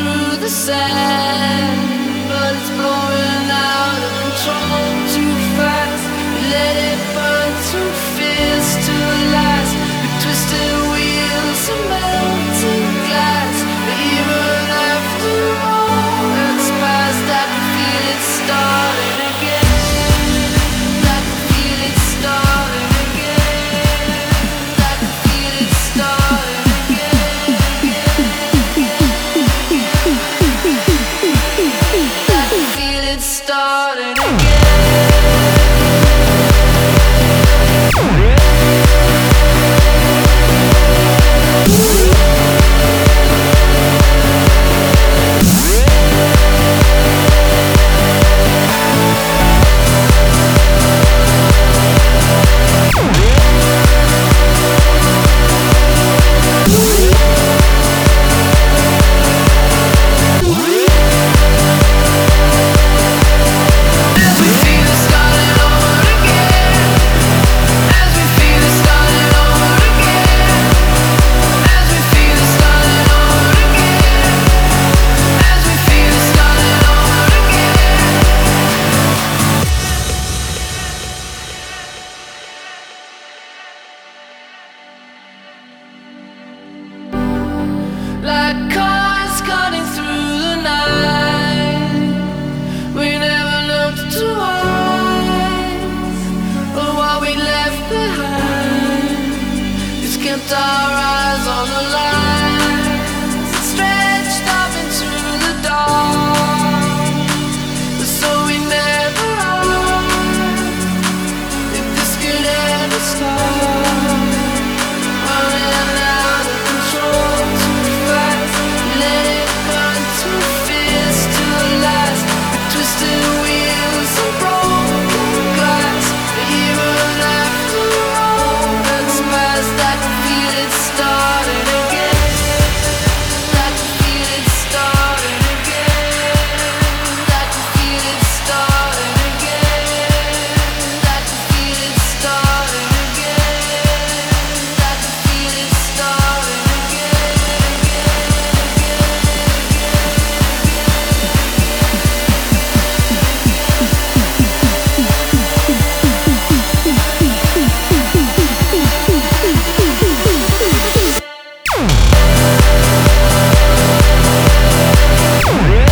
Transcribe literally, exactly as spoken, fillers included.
through the sand, but it's blowing out of control too fast. We let it burn too fierce to last. We twisted wheels and melted glass. But even after all that's past, I can feel it starting again. I can feel it starting again. I can feel it starting again. I can feel it starting again. Like cars cutting through the night, we never looked twice. But what we left behind just kept our eyes on the lines, stretched up into the dark. But so we never asked if this could ever stop. Running out of control too fast, let it burn too fierce to last. We twisted wheels and broken glass. But even after all that's past, I can feel it starting again. I can feel it starting again. I can feel it starting again. I can feel it starting again. I can feel it starting again.